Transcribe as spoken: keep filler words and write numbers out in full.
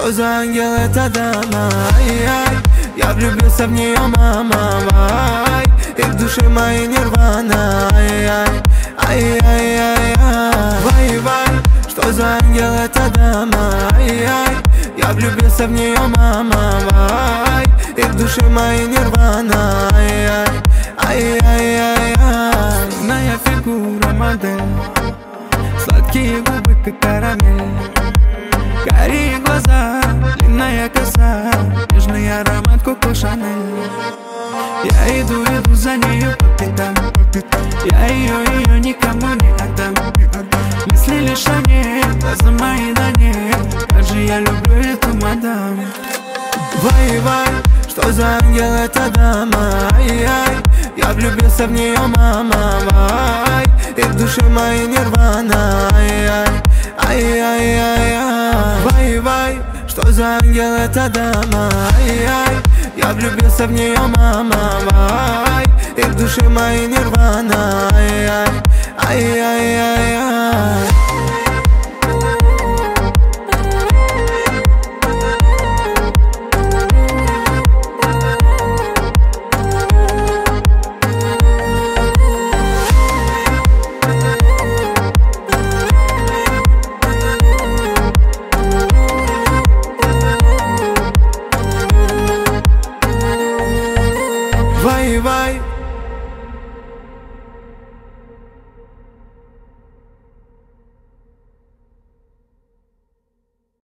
что за ангел эта дама? Ай-яй, я влюбился в нее, мама, вай. И в душе моей нирвана. Ай-яй, ай-яй-яй-яй. Вай-вай, что за ангел эта дама? Ай-яй, я влюбился в нее, мама, вай. И в душе моей нирвана. Ай-яй, ай-яй-яй-яй. Моя фигура модель, сладкие губы как карамель, карие глаза, длинная коса, нежный аромат Коко Шанель. Я иду, иду за нею по пятам, я ее, ее никому не отдам. Мысли лишь о ней, глаза мои на ней, как же я люблю эту мадам. Вай-вай, что за ангел эта дама? Ай-яй, я влюбился в нее, мама, вай. И в душе моей нирвана. Ай-яй, ай-яй-яй-яй. Вай-вай, что за ангел эта дама? Ай-яй, я влюбился в нее, мама, вай. И в душе моей нирвана. Ай-яй, ай-яй-яй-яй.